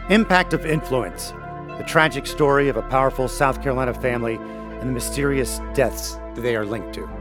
Impact of Influence, the tragic story of a powerful South Carolina family and the mysterious deaths that they are linked to.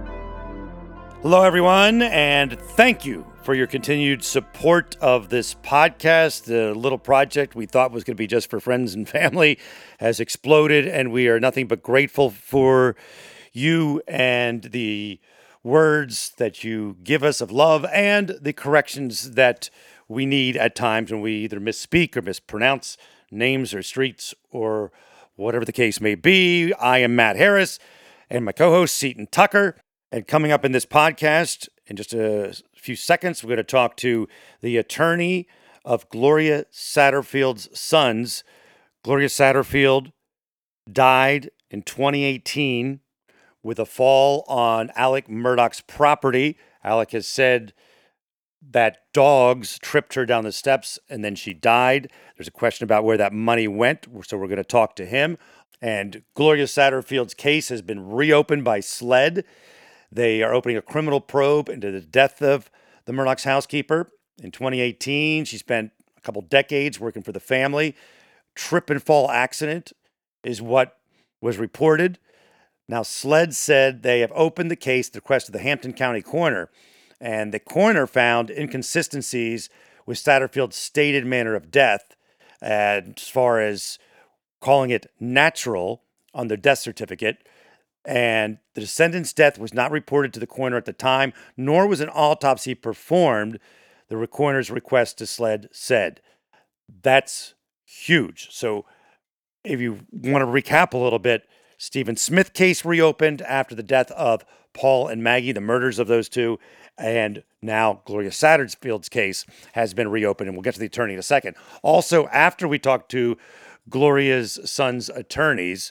Hello, everyone, and thank you for your continued support of this podcast. The little project we thought was going to be just for friends and family has exploded, and we are nothing but grateful for you and the words that you give us of love and the corrections that we need at times when we either misspeak or mispronounce names or streets or whatever the case may be. I am Matt Harris and my co-host Seton Tucker. And coming up in this podcast in just a few seconds, we're going to talk to the attorney of Gloria Satterfield's sons. Gloria Satterfield died in 2018 with a fall on Alec Murdaugh's property. Alec has said that dogs tripped her down the steps and then she died. There's a question about where that money went, so we're going to talk to him. And Gloria Satterfield's case has been reopened by SLED. They are opening a criminal probe into the death of the Murdaugh's housekeeper. In 2018, she spent a couple decades working for the family. Trip and fall accident is what was reported. Now, SLED said they have opened the case at the request of the Hampton County coroner, and the coroner found inconsistencies with Satterfield's stated manner of death, as far as calling it natural on their death certificate. And the descendant's death was not reported to the coroner at the time, nor was an autopsy performed, the coroner's request to SLED said. That's huge. So if you want to recap a little bit, Stephen Smith case reopened after the death of Paul and Maggie, the murders of those two, and now Gloria Satterfield's case has been reopened, and we'll get to the attorney in a second. Also, after we talk to Gloria's son's attorneys,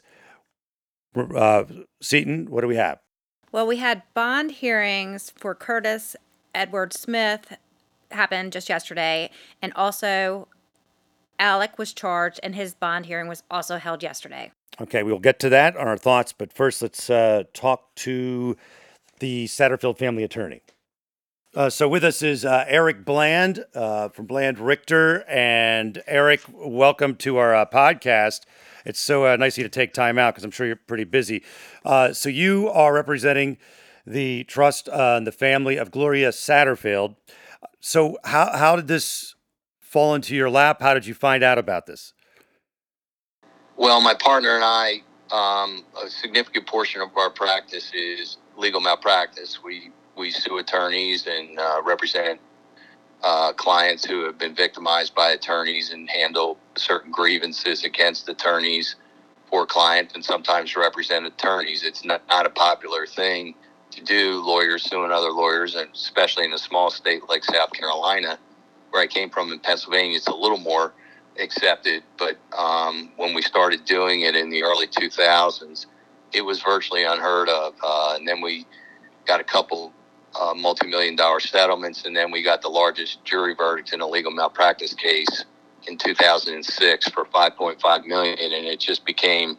Seton, what do we have? Well, we had bond hearings for Curtis Edward Smith happen just yesterday, and also Alec was charged, and his bond hearing was also held yesterday. Okay, we'll get to that on our thoughts, but first let's talk to the Satterfield family attorney. So with us is Eric Bland from Bland Richter. And Eric, welcome to our podcast. It's so nice of you to take time out because I'm sure you're pretty busy. So you are representing the trust and the family of Gloria Satterfield. So how did this fall into your lap? How did you find out about this? Well, my partner and I, a significant portion of our practice is legal malpractice. We sue attorneys and represent clients who have been victimized by attorneys and handle certain grievances against attorneys for clients, and sometimes represent attorneys. It's not a popular thing to do, lawyers suing other lawyers, and especially in a small state like South Carolina, where I came from in Pennsylvania, it's a little more accepted. But when we started doing it in the early 2000s, it was virtually unheard of. And then we got a couple multi-million-dollar settlements, and then we got the largest jury verdict in a legal malpractice case in 2006 for $5.5 million, and it just became,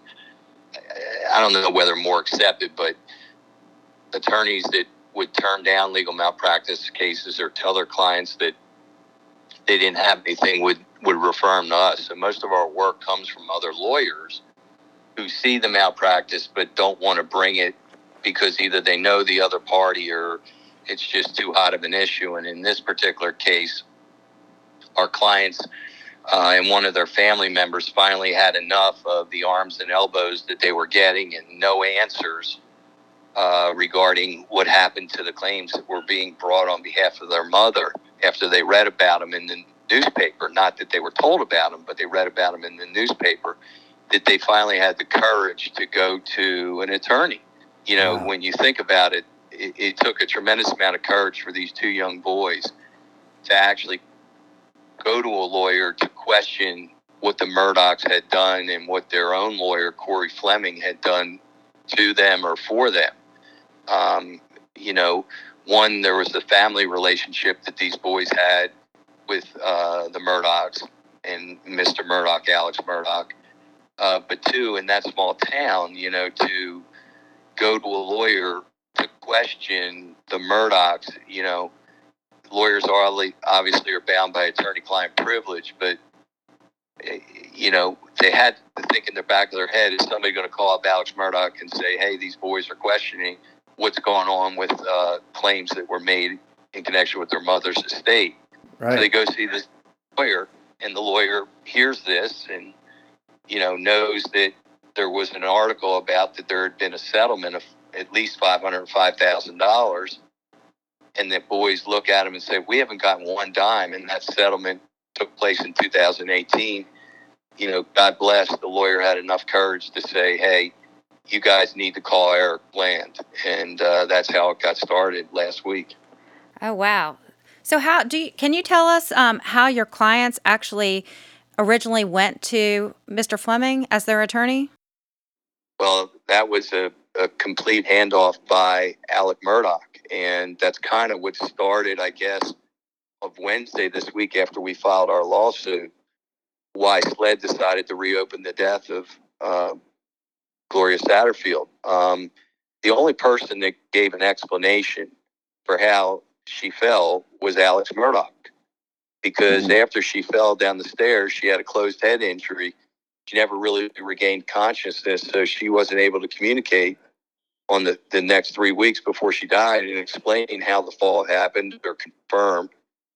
I don't know whether more accepted, but attorneys that would turn down legal malpractice cases or tell their clients that they didn't have anything would refer them to us. So most of our work comes from other lawyers who see the malpractice but don't want to bring it because either they know the other party or it's just too hot of an issue. And in this particular case, our clients and one of their family members finally had enough of the arms and elbows that they were getting and no answers regarding what happened to the claims that were being brought on behalf of their mother after they read about them in the newspaper. Not that they were told about them, but they read about them in the newspaper, that they finally had the courage to go to an attorney. You know, When you think about it, it took a tremendous amount of courage for these two young boys to actually go to a lawyer to question what the Murdaughs had done and what their own lawyer, Corey Fleming, had done to them or for them. One, there was the family relationship that these boys had with the Murdaughs and Mr. Murdaugh, Alex Murdaugh. But two, in that small town, to go to a lawyer to question the Murdaughs, lawyers obviously are bound by attorney-client privilege, but they had to think in the back of their head, is somebody going to call up Alex Murdaugh and say, hey, these boys are questioning what's going on with claims that were made in connection with their mother's estate. Right. So they go see this lawyer, and the lawyer hears this and, knows that there was an article about that there had been a settlement of at least $505,000. And the boys look at him and say, we haven't gotten one dime. And that settlement took place in 2018. God bless, the lawyer had enough courage to say, hey, you guys need to call Eric Bland. And that's how it got started last week. Oh, wow. So can you tell us how your clients actually originally went to Mr. Fleming as their attorney? Well, that was a complete handoff by Alec Murdaugh. And that's kind of what started, I guess, of Wednesday this week after we filed our lawsuit, why SLED decided to reopen the death of Gloria Satterfield. The only person that gave an explanation for how she fell was Alex Murdaugh, because after she fell down the stairs, she had a closed head injury. She never really regained consciousness, so she wasn't able to communicate on the next 3 weeks before she died and explain how the fall happened or confirm.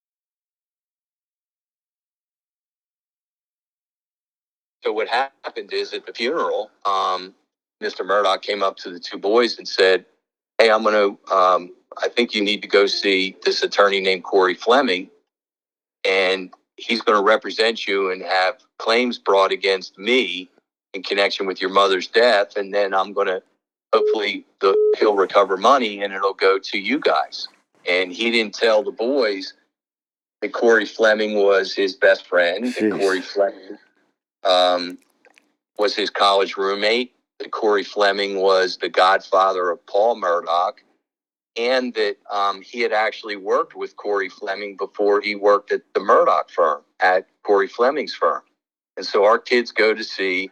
So what happened is at the funeral, Mr. Murdaugh came up to the two boys and said, hey, I think you need to go see this attorney named Corey Fleming, and he's going to represent you and have claims brought against me in connection with your mother's death. And then I'm going to, hopefully he'll recover money and it'll go to you guys. And he didn't tell the boys that Corey Fleming was his best friend, that Corey Fleming was his college roommate, that Corey Fleming was the godfather of Paul Murdaugh, and that he had actually worked with Corey Fleming before he worked at the Murdaugh firm, at Corey Fleming's firm. And so our kids go to see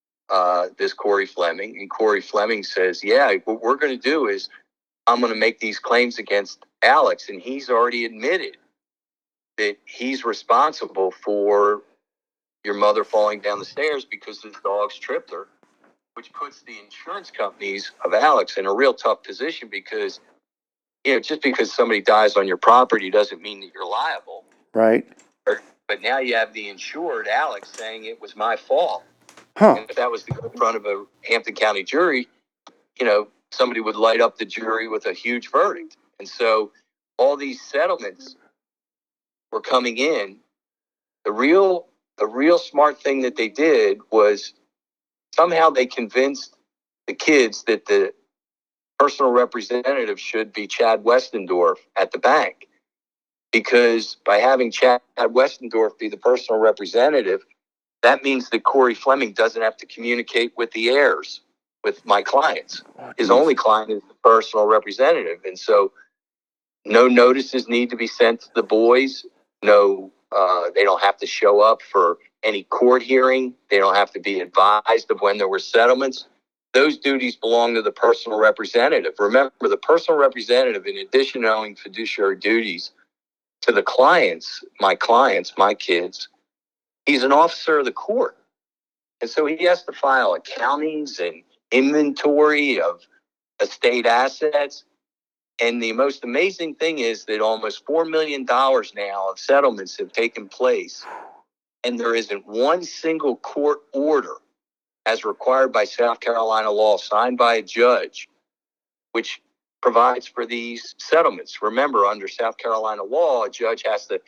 this Corey Fleming, and Corey Fleming says, yeah, what we're going to do is I'm going to make these claims against Alex, and he's already admitted that he's responsible for your mother falling down the stairs because the dogs tripped her, which puts the insurance companies of Alex in a real tough position because, just because somebody dies on your property doesn't mean that you're liable. Right. But now you have the insured, Alex, saying it was my fault. Huh. And if that was to go in front of a Hampton County jury, somebody would light up the jury with a huge verdict. And so all these settlements were coming in. The real smart thing that they did was somehow they convinced the kids that the personal representative should be Chad Westendorf at the bank. Because by having Chad Westendorf be the personal representative, that means that Corey Fleming doesn't have to communicate with the heirs, with my clients. His only client is the personal representative. And so no notices need to be sent to the boys. No, they don't have to show up for any court hearing. They don't have to be advised of when there were settlements. Those duties belong to the personal representative. Remember, the personal representative, in addition to owing fiduciary duties to the clients, my kids, he's an officer of the court. And so he has to file accountings and inventory of estate assets. And the most amazing thing is that almost $4 million now of settlements have taken place. And there isn't one single court order, as required by South Carolina law, signed by a judge, which provides for these settlements. Remember, under South Carolina law, a judge has to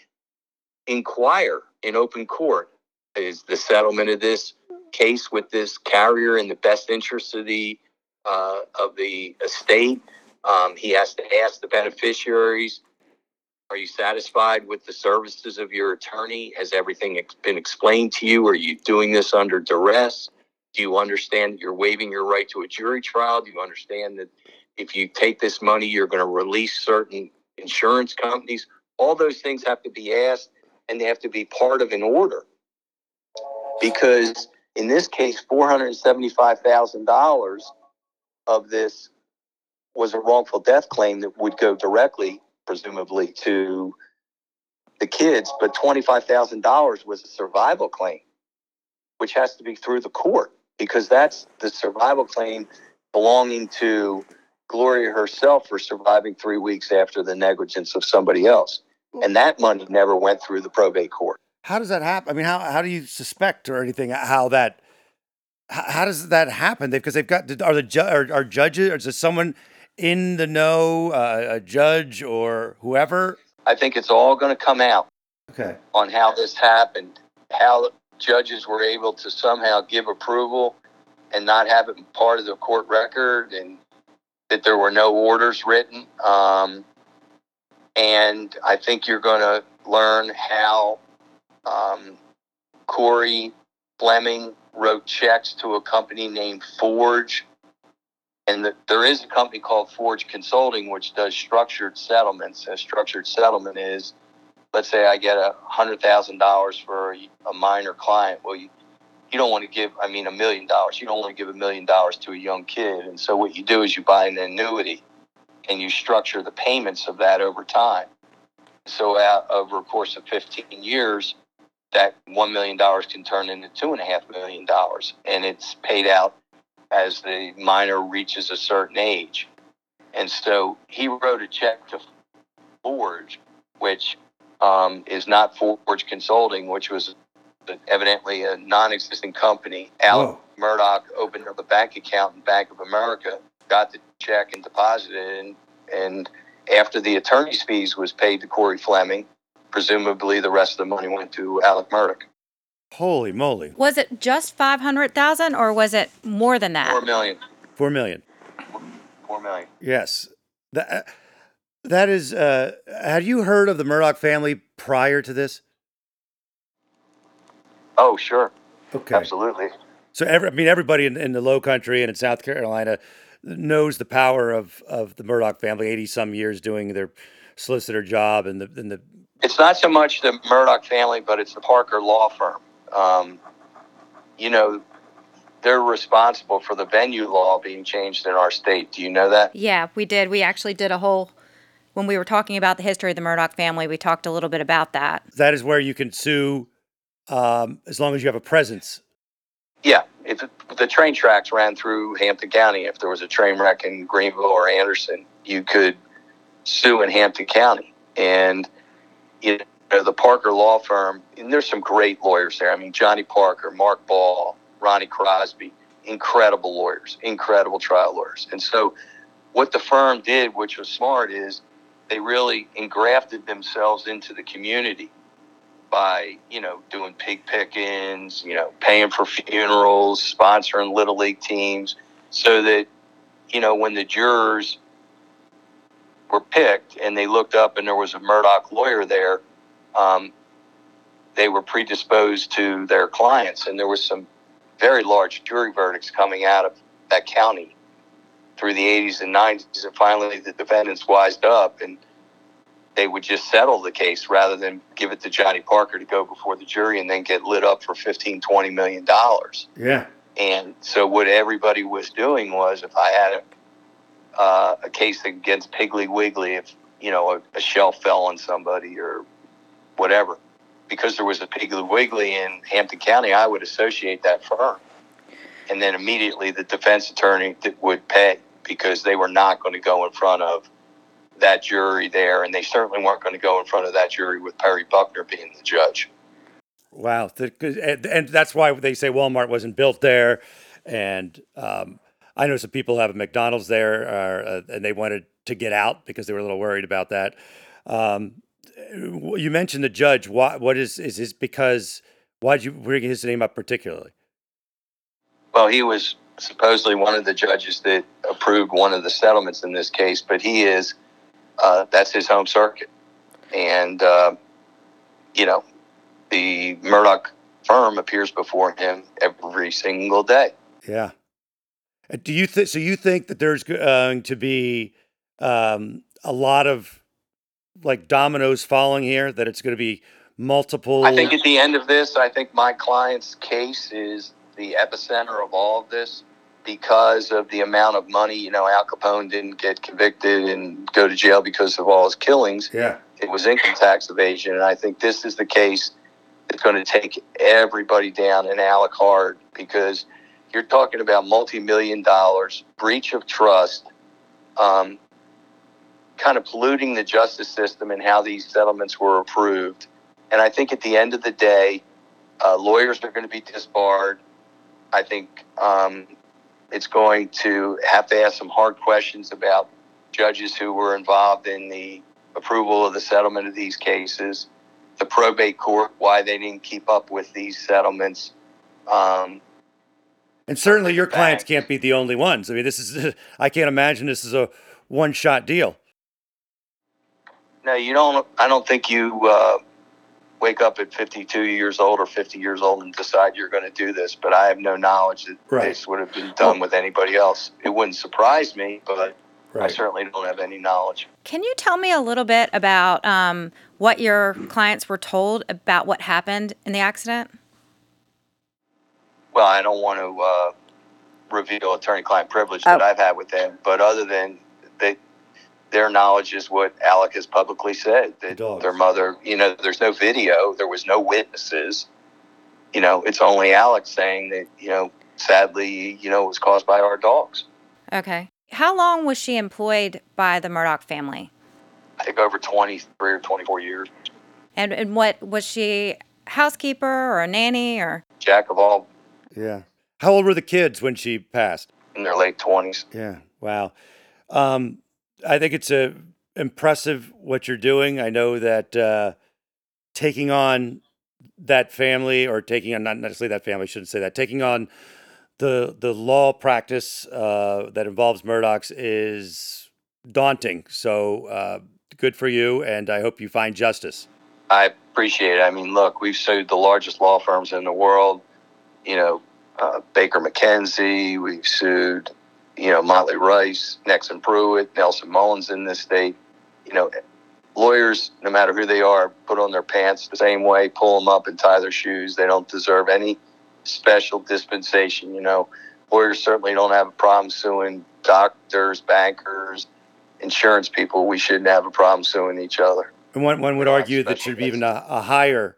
inquire in open court, is the settlement of this case with this carrier in the best interest of the estate. He has to ask the beneficiaries, are you satisfied with the services of your attorney? Has everything been explained to you? Are you doing this under duress? Do you understand that you're waiving your right to a jury trial? Do you understand that if you take this money, you're going to release certain insurance companies? All those things have to be asked, and they have to be part of an order. Because in this case, $475,000 of this was a wrongful death claim that would go directly, presumably, to the kids, but $25,000 was a survival claim, which has to be through the court, because that's the survival claim belonging to Gloria herself for surviving 3 weeks after the negligence of somebody else. And that money never went through the probate court. How does that happen? I mean, how do you suspect or anything how does that happen? Because they've got are judges, or is there someone in the know, a judge or whoever? I think it's all going to come out on how this happened, how judges were able to somehow give approval and not have it part of the court record, and that there were no orders written. And I think you're going to learn how Corey Fleming wrote checks to a company named Forge. And there is a company called Forge Consulting, which does structured settlements. A structured settlement is, let's say I get $100,000 for a minor client. Well, you don't want to give, $1 million. You don't want to give $1 million to a young kid. And so what you do is you buy an annuity and you structure the payments of that over time. So over a course of 15 years, that $1 million can turn into $2.5 million. And it's paid out as the minor reaches a certain age. And so he wrote a check to Forge, which is not Forge Consulting, which was evidently a non-existent company. Alec Murdaugh opened up a bank account in Bank of America, got the check and deposited it, and after the attorney's fees was paid to Corey Fleming, presumably the rest of the money went to Alec Murdaugh. Holy moly. Was it just 500,000 or was it more than that? 4 million. 4 million. 4 million. Yes. That is, had you heard of the Murdaugh family prior to this? Oh, sure. Okay. Absolutely. So everybody in the Low Country and in South Carolina knows the power of the Murdaugh family, 80 some years doing their solicitor job and the It's not so much the Murdaugh family, but it's the Parker law firm. They're responsible for the venue law being changed in our state. Do you know that? Yeah, we did. We actually did when we were talking about the history of the Murdaugh family, we talked a little bit about that. That is where you can sue as long as you have a presence. Yeah. If the train tracks ran through Hampton County, if there was a train wreck in Greenville or Anderson, you could sue in Hampton County. And the Parker law firm, and there's some great lawyers there. Johnny Parker, Mark Ball, Ronnie Crosby, incredible lawyers, incredible trial lawyers. And so what the firm did, which was smart, is they really engrafted themselves into the community by, doing pig pickings, paying for funerals, sponsoring Little League teams, so that, when the jurors were picked and they looked up and there was a Murdaugh lawyer there, they were predisposed to their clients. And there was some very large jury verdicts coming out of that county through the 80s and 90s. And finally, the defendants wised up and they would just settle the case rather than give it to Johnny Parker to go before the jury and then get lit up for $15-20 million. Yeah. And so what everybody was doing was, if I had a case against Piggly Wiggly, if, a shelf fell on somebody or whatever, because there was a Piggly Wiggly in Hampton County, I would associate that firm. And then immediately the defense attorney would pay, because they were not going to go in front of that jury there. And they certainly weren't going to go in front of that jury with Perry Buckner being the judge. Wow. And that's why they say Walmart wasn't built there. And I know some people have a McDonald's there and they wanted to get out because they were a little worried about that. You mentioned the judge. What is this because, why did you bring his name up particularly? Well, he was supposedly one of the judges that approved one of the settlements in this case, but he is, that's his home circuit. And, the Murdaugh firm appears before him every single day. Yeah. Do you think, so you think that there's going to be a lot of like dominoes falling here, that it's going to be multiple? I think at the end of this, I think my client's case is the epicenter of all of this because of the amount of money. Al Capone didn't get convicted and go to jail because of all his killings. Yeah. It was income tax evasion. And I think this is the case it's going to take everybody down in Alec hard, because you're talking about multi-million dollars, breach of trust, kind of polluting the justice system and how these settlements were approved. And I think at the end of the day, lawyers are going to be disbarred. I think it's going to have to ask some hard questions about judges who were involved in the approval of the settlement of these cases, the probate court, why they didn't keep up with these settlements. And certainly your clients can't be the only ones. I mean, I can't imagine this is a one-shot deal. No, you don't. I don't think you wake up at 52 years old or 50 years old and decide you're going to do this. But I have no knowledge that this would have been done with anybody else. It wouldn't surprise me, but I certainly don't have any knowledge. Can you tell me a little bit about what your clients were told about what happened in the accident? Well, I don't want to reveal attorney-client privilege that I've had with them, but other than their knowledge is what Alec has publicly said, that their mother, there's no video, there was no witnesses. It's only Alec saying that, sadly, it was caused by our dogs. Okay. How long was she employed by the Murdaugh family? I think over 23 or 24 years. And what, was she housekeeper or a nanny or? Jack of all. Yeah. How old were the kids when she passed? In their late 20s. Yeah. Wow. I think it's impressive what you're doing. I know that taking on that family, or taking on, not necessarily that family, I shouldn't say that, taking on the law practice that involves Murdaughs is daunting. So good for you, and I hope you find justice. I appreciate it. I mean, look, we've sued the largest law firms in the world, Baker McKenzie, we've sued Motley Rice, Nexon Pruitt, Nelson Mullins in this state. Lawyers, no matter who they are, put on their pants the same way, pull them up and tie their shoes. They don't deserve any special dispensation. Lawyers certainly don't have a problem suing doctors, bankers, insurance people. We shouldn't have a problem suing each other. And one would argue that should be even a higher,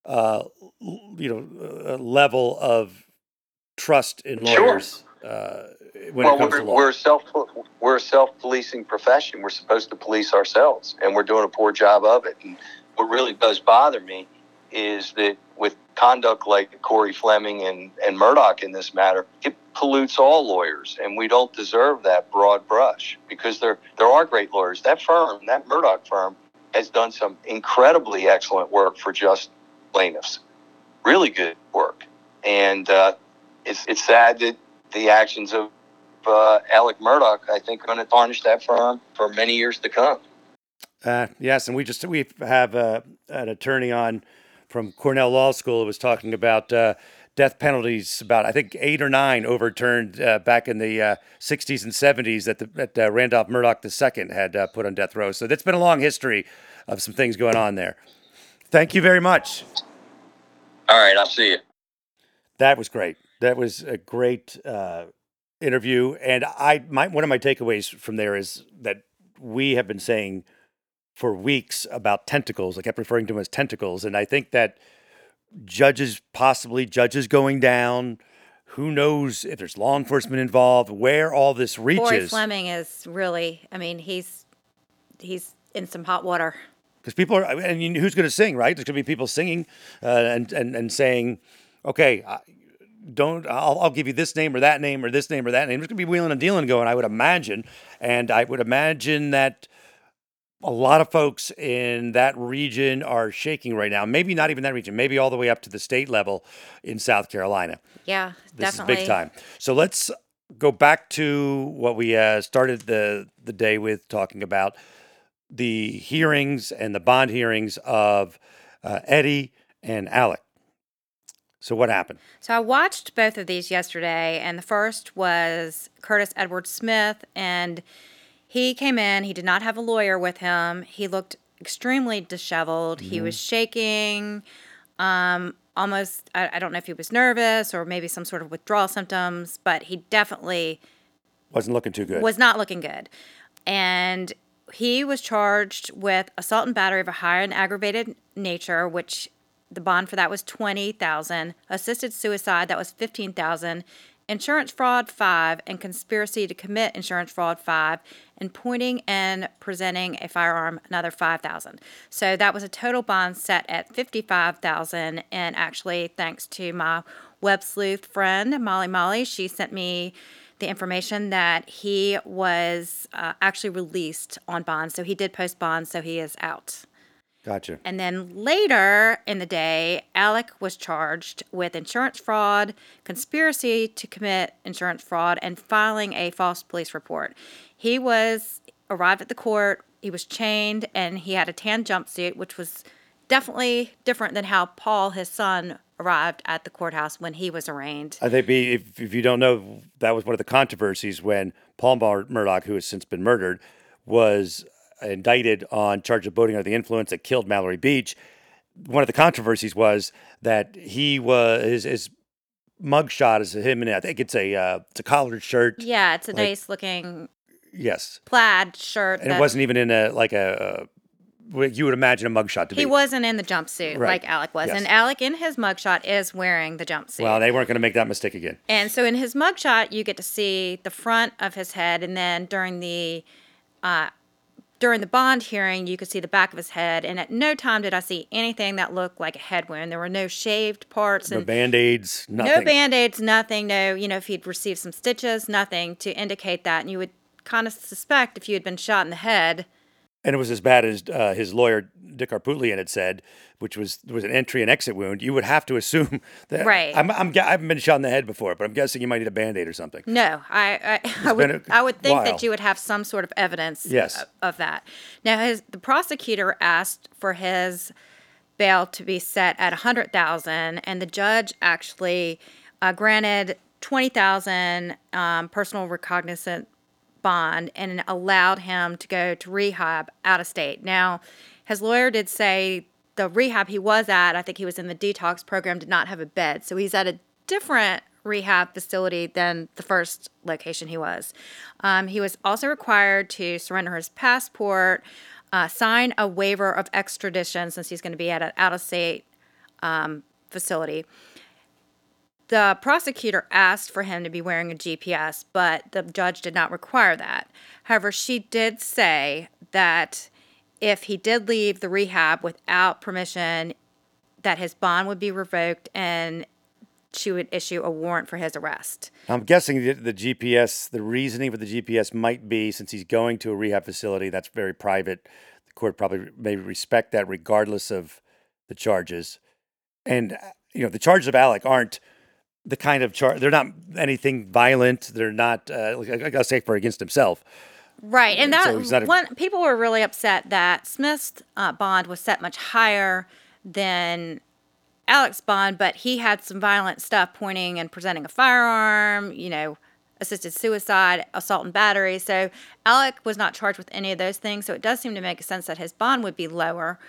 level of trust in lawyers. Sure. When it comes to law. We're a self-policing profession. We're supposed to police ourselves, and we're doing a poor job of it. And what really does bother me is that with conduct like Corey Fleming and Murdaugh in this matter, it pollutes all lawyers, and we don't deserve that broad brush, because there are great lawyers. That Murdaugh firm, has done some incredibly excellent work for just plaintiffs. Really good work. And it's sad that the actions of Alec Murdaugh, I think, are going to tarnish that firm for many years to come. Yes, and we have an attorney on from Cornell Law School who was talking about death penalties, about I think 8 or 9 overturned back in the 60s and 70s that Randolph Murdaugh II had put on death row. So that's been a long history of some things going on there. Thank you very much. All right, I'll see you. That was great. That was a great interview, and one of my takeaways from there is that we have been saying for weeks about tentacles. I kept referring to them as tentacles, and I think that judges going down, who knows if there's law enforcement involved, where all this reaches. Corey Fleming is really, he's in some hot water. Because people are, and who's going to sing, right? There's going to be people singing and saying, okay, I'll give you this name or that name or this name or that name. There's going to be wheeling and dealing going, I would imagine. And I would imagine that a lot of folks in that region are shaking right now. Maybe not even that region, maybe all the way up to the state level in South Carolina. Yeah, this definitely. This is big time. So let's go back to what we started the day with, talking about the hearings and the bond hearings of Eddie and Alec. So what happened? So I watched both of these yesterday, and the first was Curtis Edward Smith, and he came in. He did not have a lawyer with him. He looked extremely disheveled. Mm-hmm. He was shaking, almost, I don't know if he was nervous or maybe some sort of withdrawal symptoms, but he definitely wasn't looking too good. Was not looking good. And he was charged with assault and battery of a high and aggravated nature, which The bond for that was $20,000. Assisted suicide, that was $15,000. Insurance fraud, $5,000, and conspiracy to commit insurance fraud, $5,000, and pointing and presenting a firearm, another $5,000. So that was a total bond set at $55,000. And actually, thanks to my web sleuth friend Molly, she sent me the information that he was actually released on bond. So he did post bond, so he is out. Gotcha. And then later in the day, Alec was charged with insurance fraud, conspiracy to commit insurance fraud, and filing a false police report. He arrived at the court, he was chained, and he had a tan jumpsuit, which was definitely different than how Paul, his son, arrived at the courthouse when he was arraigned. I think if you don't know, that was one of the controversies when Paul Murdaugh, who has since been murdered, was indicted on charge of boating under the influence that killed Mallory Beach. One of the controversies was that his mugshot is him in, I think it's a collared shirt. Yeah, it's a nice looking plaid shirt. And it wasn't even in what you would imagine a mugshot to be. He wasn't in the jumpsuit like Alec was. Yes. And Alec in his mugshot is wearing the jumpsuit. Well, they weren't going to make that mistake again. And so in his mugshot, you get to see the front of his head, and then during the bond hearing, you could see the back of his head, and at no time did I see anything that looked like a head wound. There were no shaved parts. No Band-Aids, nothing. No Band-Aids, nothing. No, if he'd received some stitches, nothing to indicate that. And you would kind of suspect if you had been shot in the head. And it was as bad as his lawyer, Dick Harpootlian, had said, which was an entry and exit wound. You would have to assume that. Right. I haven't been shot in the head before, but I'm guessing you might need a Band-Aid or something. No, I would think that you would have some sort of evidence of that. Now, the prosecutor asked for his bail to be set at $100,000, and the judge actually granted $20,000 personal recognizant bond and allowed him to go to rehab out of state. Now, his lawyer did say the rehab he was at, I think he was in the detox program, did not have a bed. So he's at a different rehab facility than the first location he was. He was also required to surrender his passport, sign a waiver of extradition since he's going to be at an out-of-state facility. The prosecutor asked for him to be wearing a GPS, but the judge did not require that. However, she did say that if he did leave the rehab without permission, that his bond would be revoked and she would issue a warrant for his arrest. I'm guessing the GPS, the reasoning for the GPS might be since he's going to a rehab facility, that's very private. The court probably may respect that regardless of the charges. And, the charges of Alec aren't the kind of charge, they're not anything violent. They're not, I'll say for against himself. Right. And that people were really upset that Smith's bond was set much higher than Alec's bond, but he had some violent stuff, pointing and presenting a firearm, assisted suicide, assault and battery. So Alec was not charged with any of those things. So it does seem to make sense that his bond would be lower.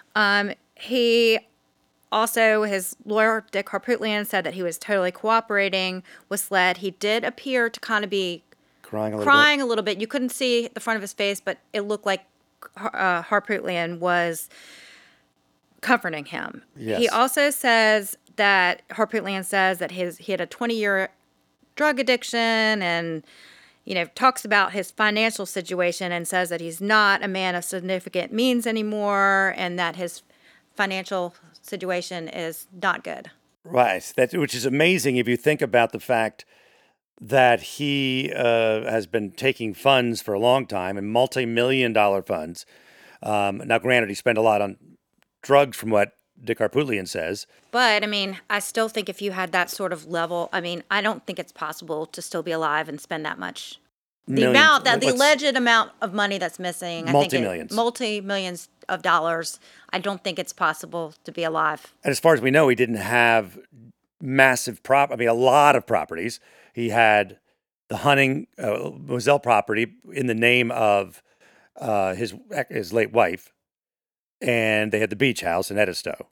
His lawyer, Dick Harpootlian, said that he was totally cooperating with SLED. He did appear to kind of be crying a little bit. You couldn't see the front of his face, but it looked like Harpootlian was comforting him. Yes. He also says that Harpootlian says that he had a 20-year drug addiction and, talks about his financial situation and says that he's not a man of significant means anymore and that his financial situation is not good. Right. Which is amazing if you think about the fact that he has been taking funds for a long time, and multi-million-dollar funds. Now, granted, he spent a lot on drugs from what Dick Harpootlian says. But, I still think if you had that sort of level, I don't think it's possible to still be alive and spend that much. The alleged amount of money that's missing, multi-millions of dollars. I don't think it's possible to be alive. And as far as we know, he didn't have massive a lot of properties. He had the hunting Moselle property in the name of his late wife, and they had the beach house in Edisto.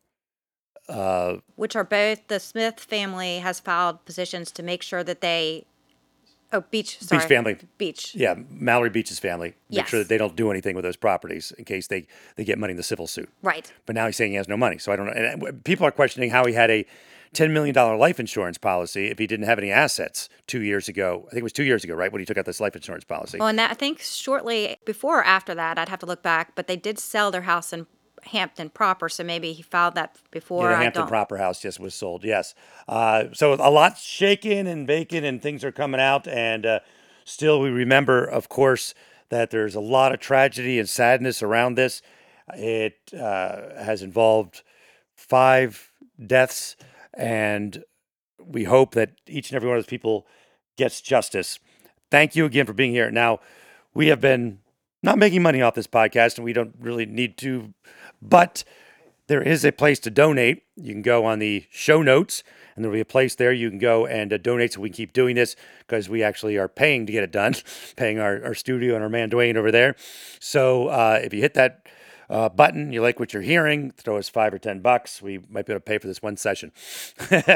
Which are both, the Smith family has filed petitions to make sure that they Oh, Beach. Sorry. Beach family. Beach. Yeah, Mallory Beach's family. Make sure Yes. that they don't do anything with those properties in case they get money in the civil suit. Right. But now he's saying he has no money. So I don't know. And people are questioning how he had a $10 million life insurance policy if he didn't have any assets 2 years ago. I think it was 2 years ago, right, when he took out this life insurance policy. Well, and that, I think shortly before or after that, I'd have to look back, but they did sell their house in Hampton proper, so maybe he filed that before. Yeah, the I Hampton don't. proper house just was sold, yes. So a lot's shaking and baking and things are coming out. And still, we remember, of course, that there's a lot of tragedy and sadness around this. It has involved 5 deaths, and we hope that each and every one of those people gets justice. Thank you again for being here. Now, we have been not making money off this podcast, and we don't really need to, but there is a place to donate. You can go on the show notes, and there'll be a place there you can go and donate so we can keep doing this, because we actually are paying to get it done, paying our studio and our man Dwayne over there. So if you hit that button, you like what you're hearing, throw us $5 or $10. We might be able to pay for this one session.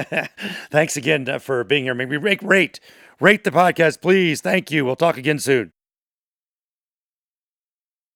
Thanks again for being here. Maybe rate the podcast, please. Thank you. We'll talk again soon.